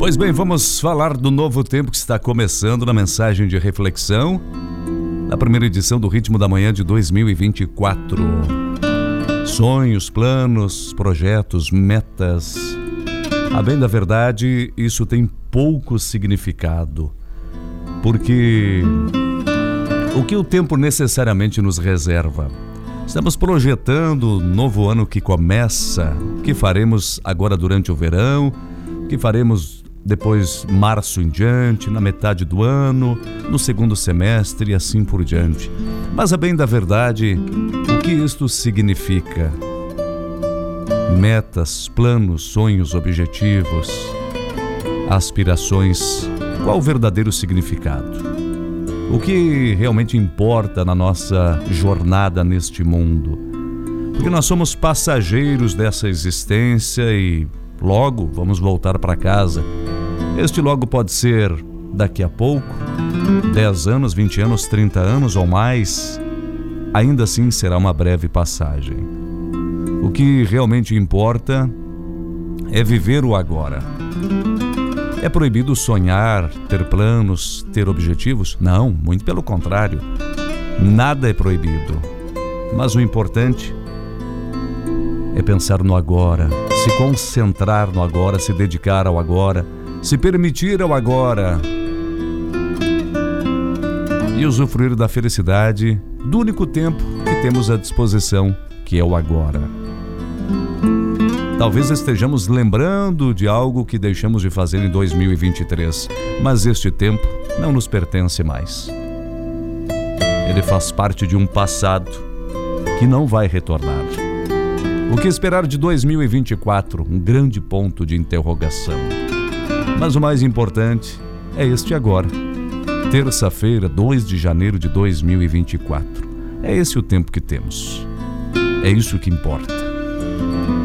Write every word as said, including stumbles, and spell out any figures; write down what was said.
Pois bem, vamos falar do novo tempo que está começando na mensagem de reflexão, na primeira edição do Ritmo da Manhã de dois mil e vinte e quatro. Sonhos, planos, projetos, metas. A bem da verdade, isso tem pouco significado, porque o que o tempo necessariamente nos reserva? Estamos projetando o novo ano que começa, o que faremos agora durante o verão, o que faremos depois março em diante, na metade do ano, no segundo semestre e assim por diante. Mas a bem da verdade, o que isto significa? Metas, planos, sonhos, objetivos, aspirações, qual o verdadeiro significado? O que realmente importa na nossa jornada neste mundo? Porque nós somos passageiros dessa existência e logo vamos voltar para casa. Este logo pode ser daqui a pouco, dez anos, vinte anos, trinta anos ou mais. Ainda assim será uma breve passagem. O que realmente importa é viver o agora. É proibido sonhar, ter planos, ter objetivos? Não, muito pelo contrário. Nada é proibido. Mas o importante é pensar no agora, se concentrar no agora, se dedicar ao agora, se permitir ao agora e usufruir da felicidade do único tempo que temos à disposição, que é o agora. Talvez estejamos lembrando de algo que deixamos de fazer em dois mil e vinte e três, mas este tempo não nos pertence mais. Ele faz parte de um passado que não vai retornar. O que esperar de dois mil e vinte e quatro? Um grande ponto de interrogação. Mas o mais importante é este agora. Terça-feira, dois de janeiro de dois mil e vinte e quatro. É esse o tempo que temos. É isso que importa.